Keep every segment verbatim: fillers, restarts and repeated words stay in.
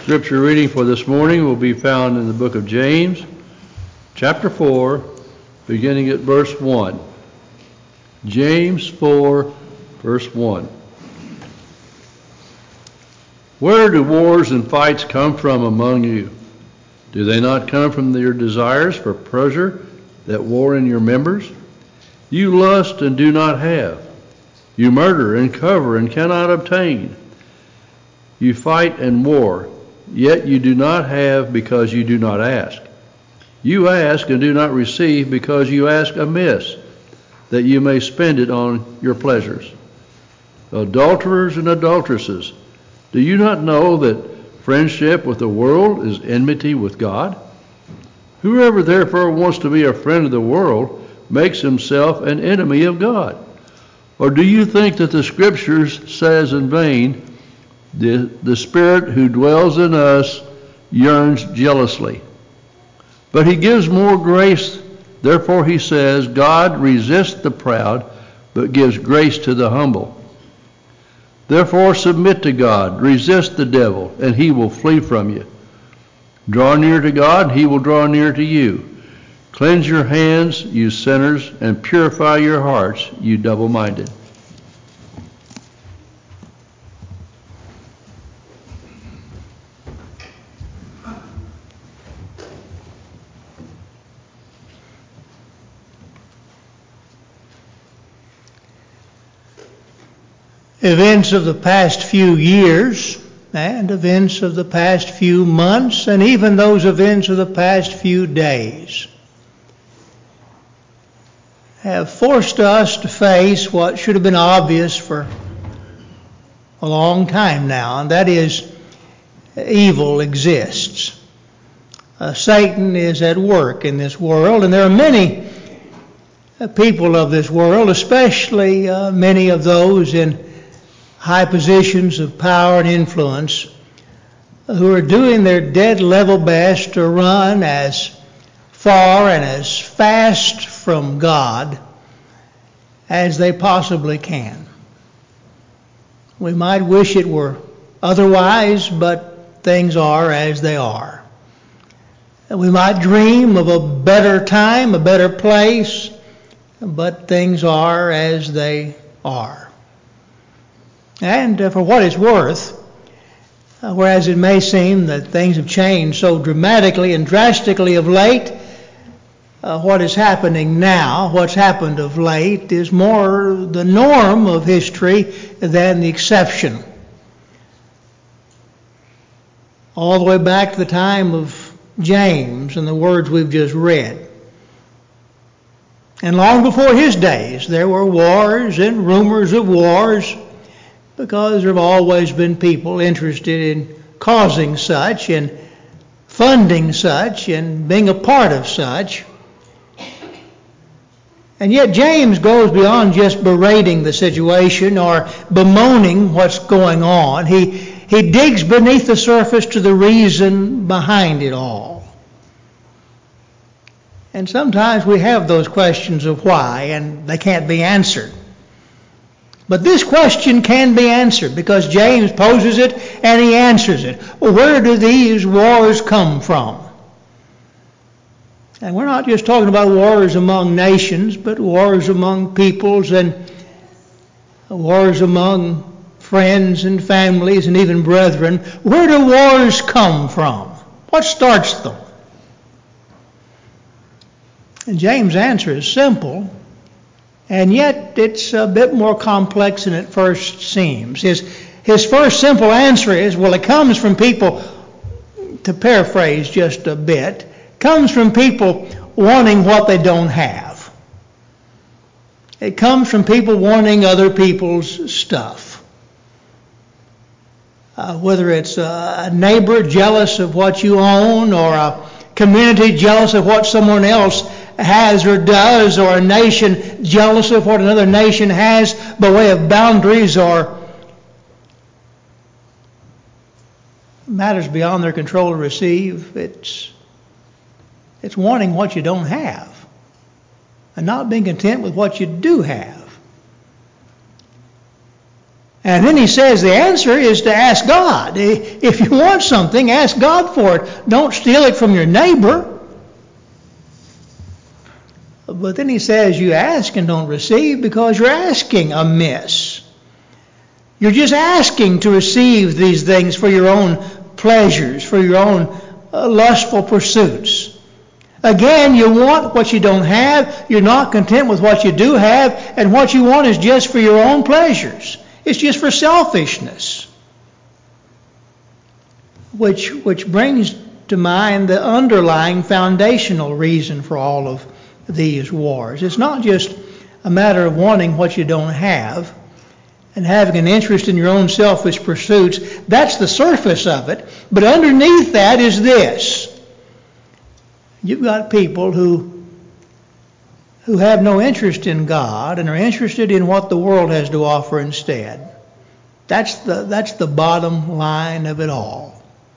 Scripture reading for this morning will be found in the book of James, chapter four, beginning at verse one. James four, verse one. Where do wars and fights come from among you? Do they not come from your desires for pleasure that war in your members? You lust and do not have. You murder and cover and cannot obtain. You fight and war, yet you do not have because you do not ask. You ask and do not receive because you ask amiss, that you may spend it on your pleasures. Adulterers and adulteresses, do you not know that friendship with the world is enmity with God? Whoever therefore wants to be a friend of the world makes himself an enemy of God. Or do you think that the Scriptures says in vain, the, the Spirit who dwells in us yearns jealously? But he gives more grace. Therefore he says, God resists the proud, but gives grace to the humble. Therefore submit to God, resist the devil, and he will flee from you. Draw near to God, and he will draw near to you. Cleanse your hands, you sinners, and purify your hearts, you double-minded. Events of the past few years and events of the past few months and even those events of the past few days have forced us to face what should have been obvious for a long time now, and that is evil exists. Uh, Satan is at work in this world, and there are many uh, people of this world, especially uh, many of those in high positions of power and influence, who are doing their dead level best to run as far and as fast from God as they possibly can. We might wish it were otherwise, but things are as they are. We might dream of a better time, a better place, but things are as they are. And uh, for what it's worth, uh, whereas it may seem that things have changed so dramatically and drastically of late, uh, what is happening now, what's happened of late, is more the norm of history than the exception. All the way back to the time of James and the words we've just read. And long before his days, there were wars and rumors of wars, because there have always been people interested in causing such and funding such and being a part of such. And yet James goes beyond just berating the situation or bemoaning what's going on. He, he digs beneath the surface to the reason behind it all. And sometimes we have those questions of why, and they can't be answered. But this question can be answered because James poses it and he answers it. Well, where do these wars come from? And we're not just talking about wars among nations, but wars among peoples and wars among friends and families and even brethren. Where do wars come from? What starts them? And James' answer is simple. And yet it's a bit more complex than it first seems. His, his first simple answer is, well, it comes from people, to paraphrase just a bit, comes from people wanting what they don't have. It comes from people wanting other people's stuff. Uh, whether it's a neighbor jealous of what you own, or a community jealous of what someone else has or does, or a nation jealous of what another nation has by way of boundaries or matters beyond their control to receive. It's, it's wanting what you don't have and not being content with what you do have. And then he says the answer is to ask God. If you want something, ask God for it. Don't steal it from your neighbor. But then he says you ask and don't receive because you're asking amiss. You're just asking to receive these things for your own pleasures, for your own uh, lustful pursuits. Again, you want what you don't have. You're not content with what you do have. And what you want is just for your own pleasures. It's just for selfishness. Which, which brings to mind the underlying foundational reason for all of these wars. It's not just a matter of wanting what you don't have and having an interest in your own selfish pursuits. That's the surface of it. But underneath that is this. You've got people who, who have no interest in God and are interested in what the world has to offer instead. That's the, that's the bottom line of it all.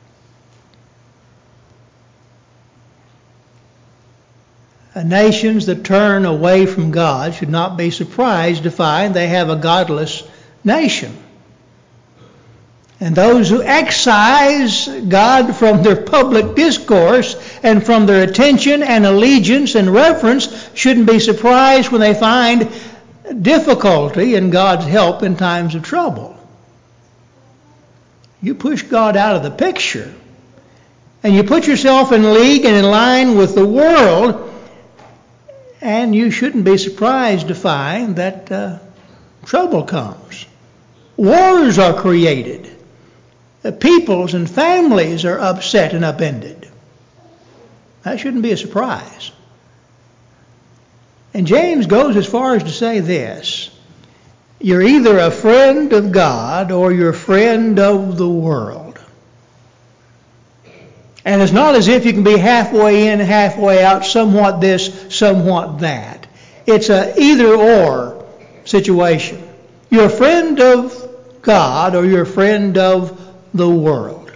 Nations that turn away from God should not be surprised to find they have a godless nation. And those who excise God from their public discourse and from their attention and allegiance and reverence shouldn't be surprised when they find difficulty in God's help in times of trouble. You push God out of the picture and you put yourself in league and in line with the world, and you shouldn't be surprised to find that uh, trouble comes. Wars are created. The peoples and families are upset and upended. That shouldn't be a surprise. And James goes as far as to say this: you're either a friend of God or you're a friend of the world. And it's not as if you can be halfway in, halfway out, somewhat this, somewhat that. It's a either or situation. You're a friend of God or you're a friend of the world.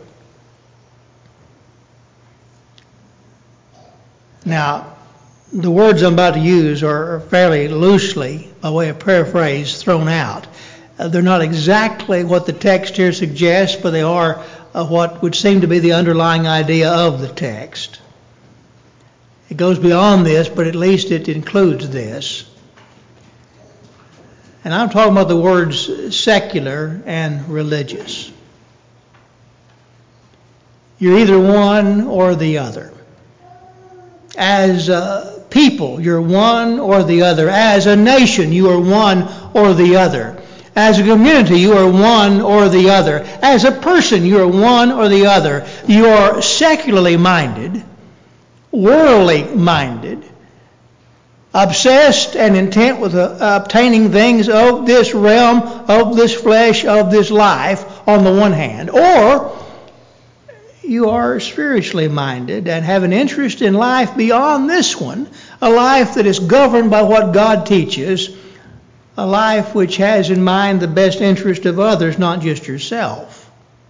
Now, the words I'm about to use are fairly loosely, by way of paraphrase, thrown out. Uh, they're not exactly what the text here suggests, but they are uh, what would seem to be the underlying idea of the text. It goes beyond this, but at least it includes this. And I'm talking about the words secular and religious. You're either one or the other. As a people, you're one or the other. As a nation, you are one or the other. As a community, you are one or the other. As a person, you are one or the other. You are secularly minded, worldly minded, obsessed and intent with uh, obtaining things of this realm, of this flesh, of this life on the one hand. Or you are spiritually minded and have an interest in life beyond this one, a life that is governed by what God teaches, a life which has in mind the best interest of others, not just yourself.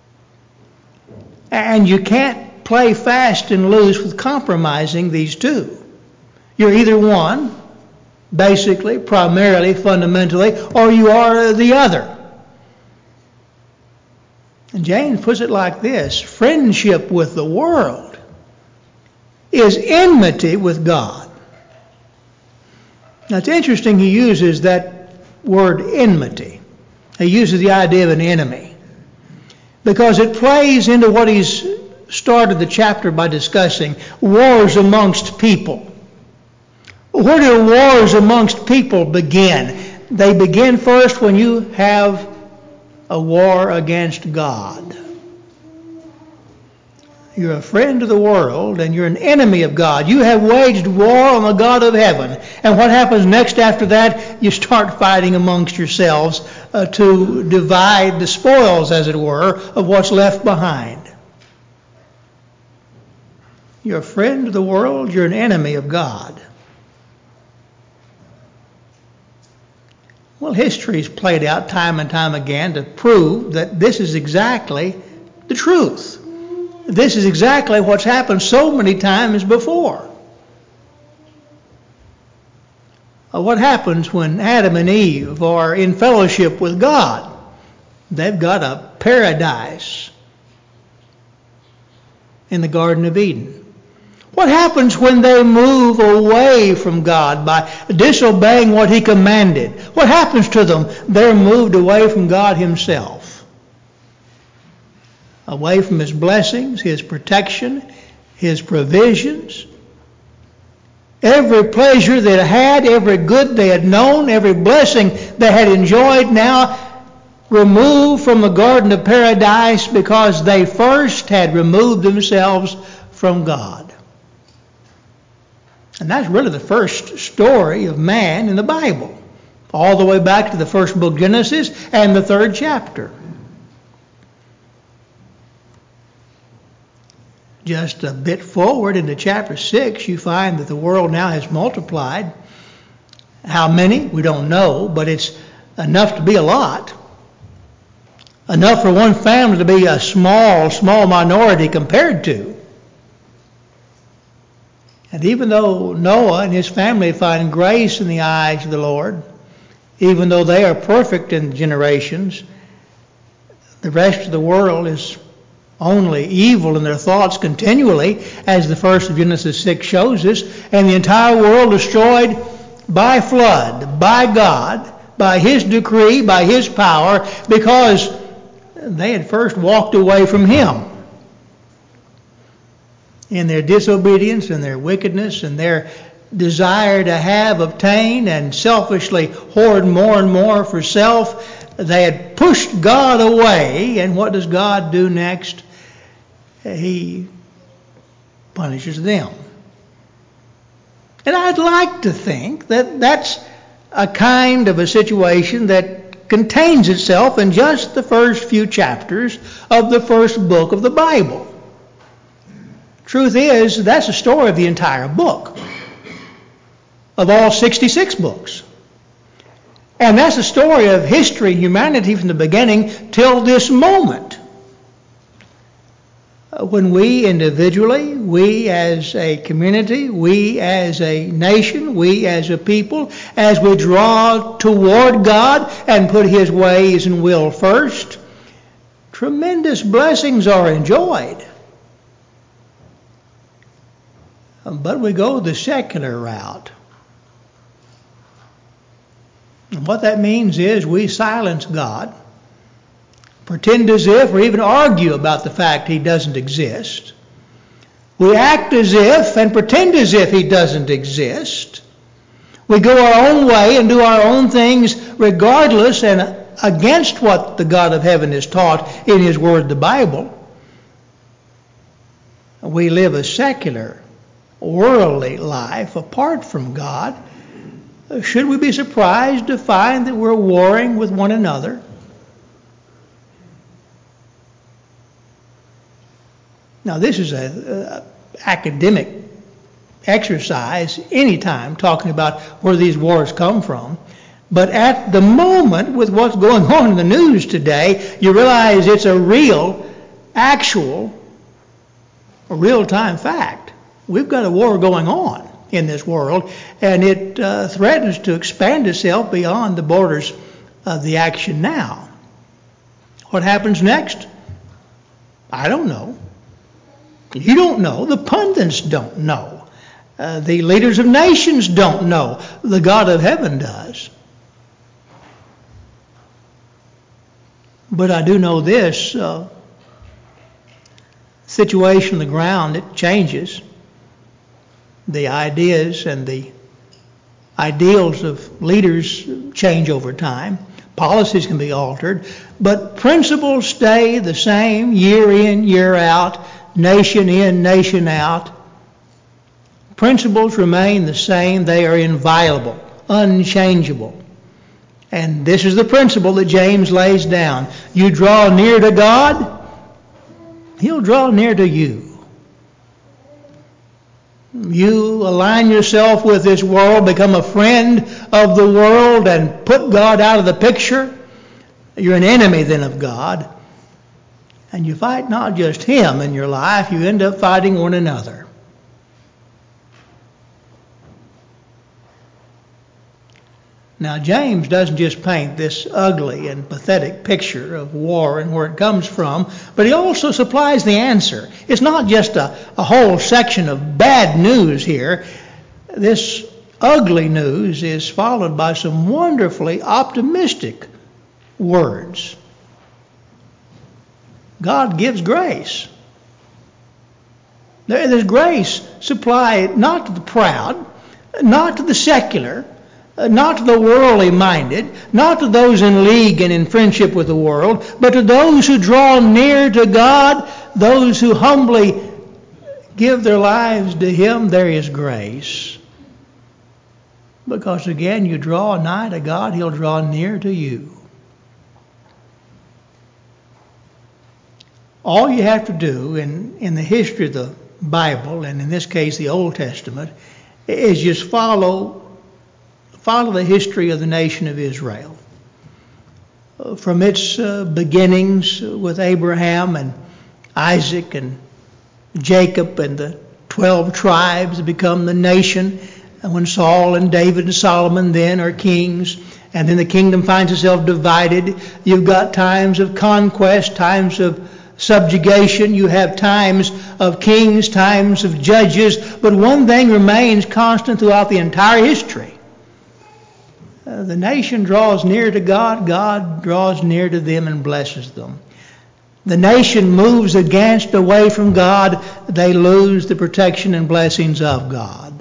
And you can't play fast and loose with compromising these two. You're either one, basically, primarily, fundamentally, or you are the other. And James puts it like this: friendship with the world is enmity with God. Now it's interesting he uses that word enmity. He uses the idea of an enemy because it plays into what he's started the chapter by discussing: wars amongst people. Where do wars amongst people begin? They begin first when you have a war against God. You're a friend of the world and you're an enemy of God. You have waged war on the God of heaven. And what happens next after that? You start fighting amongst yourselves uh, to divide the spoils, as it were, of what's left behind. You're a friend of the world. You're an enemy of God. Well, history's played out time and time again to prove that this is exactly the truth. This is exactly what's happened so many times before. Uh, what happens when Adam and Eve are in fellowship with God? They've got a paradise in the Garden of Eden. What happens when they move away from God by disobeying what He commanded? What happens to them? They're moved away from God Himself. Away from His blessings, His protection, His provisions. Every pleasure they had, every good they had known, every blessing they had enjoyed, now removed from the Garden of Paradise because they first had removed themselves from God. And that's really the first story of man in the Bible, all the way back to the first book, Genesis, and the third chapter. Just a bit forward into chapter six, you find that the world now has multiplied. How many? We don't know, but it's enough to be a lot. Enough for one family to be a small, small minority compared to. And even though Noah and his family find grace in the eyes of the Lord, even though they are perfect in generations, the rest of the world is only evil in their thoughts continually, as the first of Genesis six shows us, and the entire world destroyed by flood, by God, by His decree, by His power, because they had first walked away from Him. In their disobedience and their wickedness and their desire to have, obtain, and selfishly hoard more and more for self, they had pushed God away. And what does God do next? He punishes them. And I'd like to think that that's a kind of a situation that contains itself in just the first few chapters of the first book of the Bible. Truth is, that's the story of the entire book, of all sixty-six books. And that's the story of history and humanity from the beginning till this moment. When we individually, we as a community, we as a nation, we as a people, as we draw toward God and put His ways and will first, tremendous blessings are enjoyed. But we go the secular route. And what that means is we silence God, pretend as if, or even argue about the fact He doesn't exist. We act as if and pretend as if He doesn't exist. We go our own way and do our own things regardless and against what the God of heaven has taught in His Word, the Bible. We live a secular, worldly life apart from God. Should we be surprised to find that we're warring with one another? Now, this is a, a academic exercise anytime talking about where these wars come from. But at the moment, with what's going on in the news today, you realize it's a real, actual, a real-time fact. We've got a war going on in this world, and it uh, threatens to expand itself beyond the borders of the action now. What happens next? I don't know. You don't know. The pundits don't know. Uh, the leaders of nations don't know. The God of heaven does. But I do know this. Uh, situation on the ground, it changes. The ideas and the ideals of leaders change over time. Policies can be altered, but principles stay the same year in, year out, nation in, nation out. Principles remain the same. They are inviolable, unchangeable. And this is the principle that James lays down. You draw near to God, He'll draw near to you. You align yourself with this world, become a friend of the world, and put God out of the picture. You're an enemy then of God. And you fight not just Him in your life, you end up fighting one another. Now, James doesn't just paint this ugly and pathetic picture of war and where it comes from, but he also supplies the answer. It's not just a, a whole section of bad news here. This ugly news is followed by some wonderfully optimistic words. God gives grace. There's grace supplied not to the proud, not to the secular, not to the worldly minded, not to those in league and in friendship with the world, but to those who draw near to God, those who humbly give their lives to Him. There is grace. Because again, you draw nigh to God, He'll draw near to you. All you have to do in, in the history of the Bible, and in this case the Old Testament, is just follow follow the history of the nation of Israel. From its uh, beginnings with Abraham and Isaac and Jacob and the twelve tribes become the nation, and when Saul and David and Solomon then are kings, and then the kingdom finds itself divided. You've got times of conquest, times of subjugation, you have times of kings, times of judges, but one thing remains constant throughout the entire history. Uh, the nation draws near to God, God draws near to them and blesses them. The nation moves against, away from God, they lose the protection and blessings of God.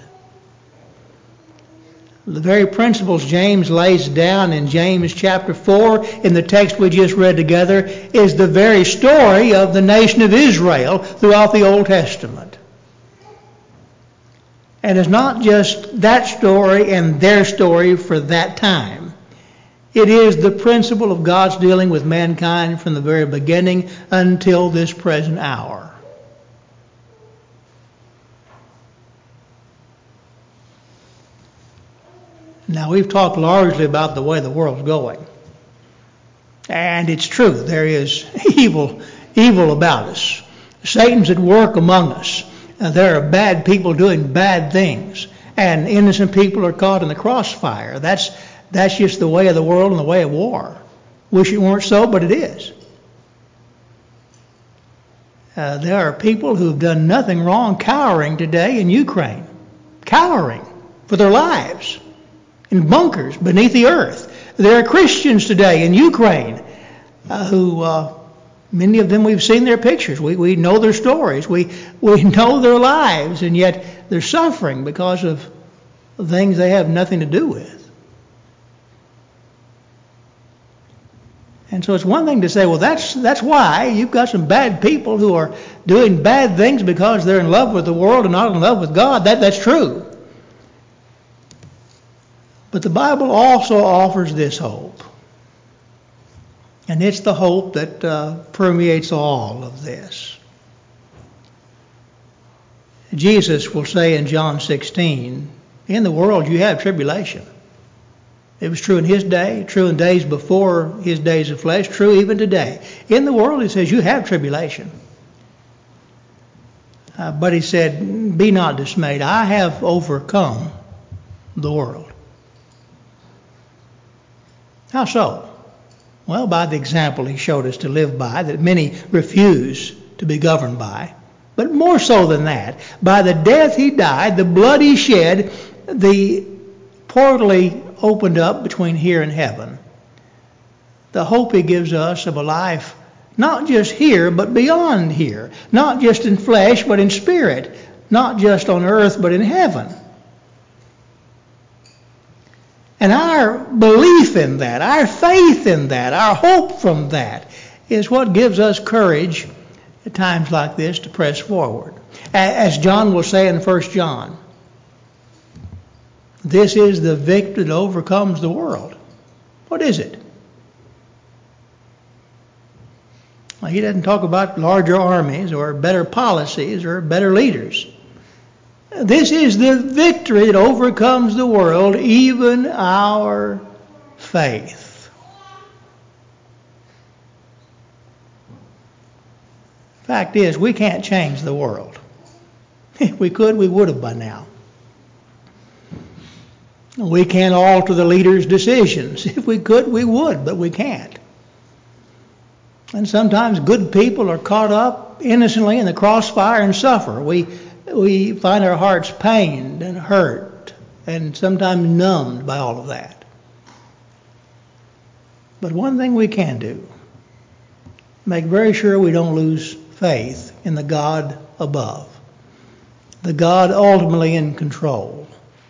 The very principles James lays down in James chapter four, in the text we just read together, is the very story of the nation of Israel throughout the Old Testament. And it's not just that story and their story for that time. It is the principle of God's dealing with mankind from the very beginning until this present hour. Now, we've talked largely about the way the world's going. And it's true, there is evil, evil about us. Satan's at work among us. Uh, there are bad people doing bad things. And innocent people are caught in the crossfire. That's, that's just the way of the world and the way of war. Wish it weren't so, but it is. Uh, there are people who've done nothing wrong cowering today in Ukraine. Cowering for their lives. In bunkers beneath the earth. There are Christians today in Ukraine uh, who, uh, many of them we've seen their pictures. We, we know their stories. We, we know their lives, and yet they're suffering because of things they have nothing to do with. And so it's one thing to say, well, that's that's why you've got some bad people who are doing bad things because they're in love with the world and not in love with God. That That's true. But the Bible also offers this hope. And it's the hope that uh, permeates all of this. Jesus will say in John sixteen, in the world you have tribulation. It was true in his day, true in days before his days of flesh, true even today. In the world, he says, you have tribulation. Uh, but he said, be not dismayed. I have overcome the world. How so? Well, by the example he showed us to live by, that many refuse to be governed by. But more so than that, by the death he died, the blood he shed, the portal he opened up between here and heaven. The hope he gives us of a life not just here, but beyond here. Not just in flesh, but in spirit. Not just on earth, but in heaven. And our belief in that, our faith in that, our hope from that is what gives us courage at times like this to press forward. As John will say in First John, this is the victory that overcomes the world. What is it? Well, he doesn't talk about larger armies or better policies or better leaders. This is the victory that overcomes the world, even our faith. Fact is, we can't change the world. If we could, we would have by now. We can't alter the leader's decisions. If we could, we would, but we can't. And sometimes good people are caught up innocently in the crossfire and suffer. We, we find our hearts pained and hurt and sometimes numbed by all of that. But one thing we can do, make very sure we don't lose faith in the God above, the God ultimately in control.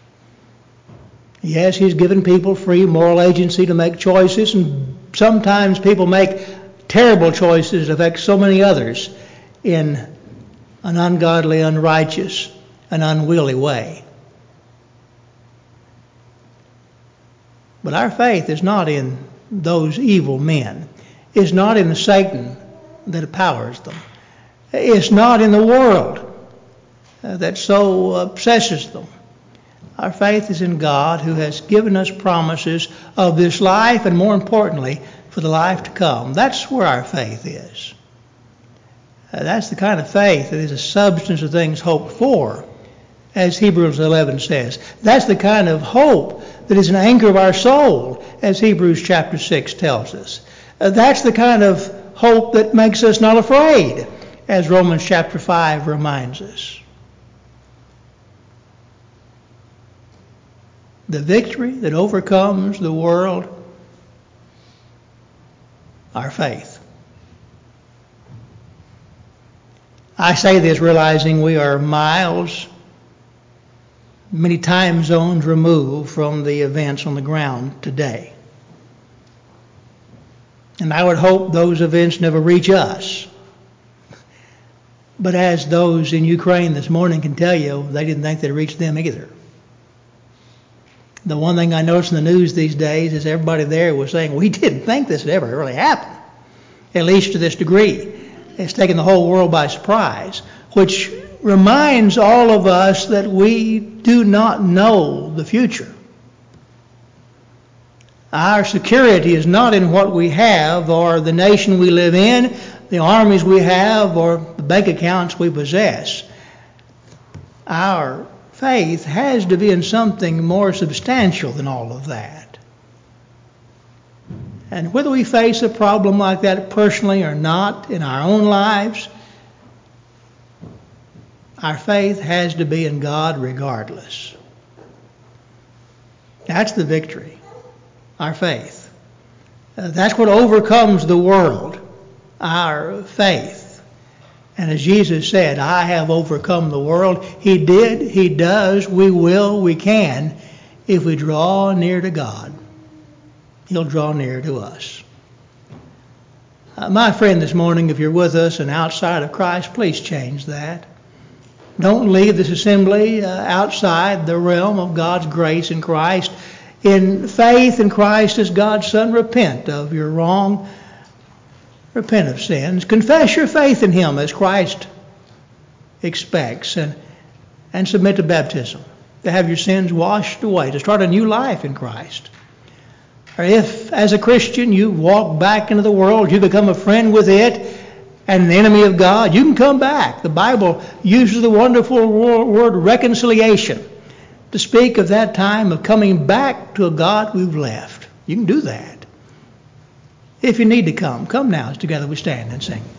Yes, He's given people free moral agency to make choices, and sometimes people make terrible choices that affect so many others in an ungodly, unrighteous, and unwieldy way. But our faith is not in those evil men. It's not in Satan that empowers them. It's not in the world that so obsesses them. Our faith is in God, who has given us promises of this life and, more importantly, for the life to come. That's where our faith is. Uh, that's the kind of faith that is a substance of things hoped for, as Hebrews eleven says. That's the kind of hope that is an anchor of our soul, as Hebrews chapter six tells us. Uh, that's the kind of hope that makes us not afraid, as Romans chapter five reminds us. The victory that overcomes the world, our faith. I say this realizing we are miles, many time zones removed from the events on the ground today. And I would hope those events never reach us. But as those in Ukraine this morning can tell you, they didn't think they'd reach them either. The one thing I noticed in the news these days is everybody there was saying, we didn't think this would ever really happen, at least to this degree. It's taken the whole world by surprise, which reminds all of us that we do not know the future. Our security is not in what we have or the nation we live in, the armies we have, or the bank accounts we possess. Our faith has to be in something more substantial than all of that. And whether we face a problem like that personally or not in our own lives, our faith has to be in God regardless. That's the victory, our faith. Uh, that's what overcomes the world, our faith. And as Jesus said, I have overcome the world. He did, He does, we will, we can, if we draw near to God. He'll draw near to us. Uh, my friend, this morning, if you're with us and outside of Christ, please change that. Don't leave this assembly uh, outside the realm of God's grace in Christ. In faith in Christ as God's Son, repent of your wrong. Repent of sins. Confess your faith in Him as Christ expects, and, and submit to baptism, to have your sins washed away, to start a new life in Christ. Or if, as a Christian, you walk back into the world, you become a friend with it, and an enemy of God, you can come back. The Bible uses the wonderful word reconciliation to speak of that time of coming back to a God we've left. You can do that. If you need to come, come now as together we stand and sing.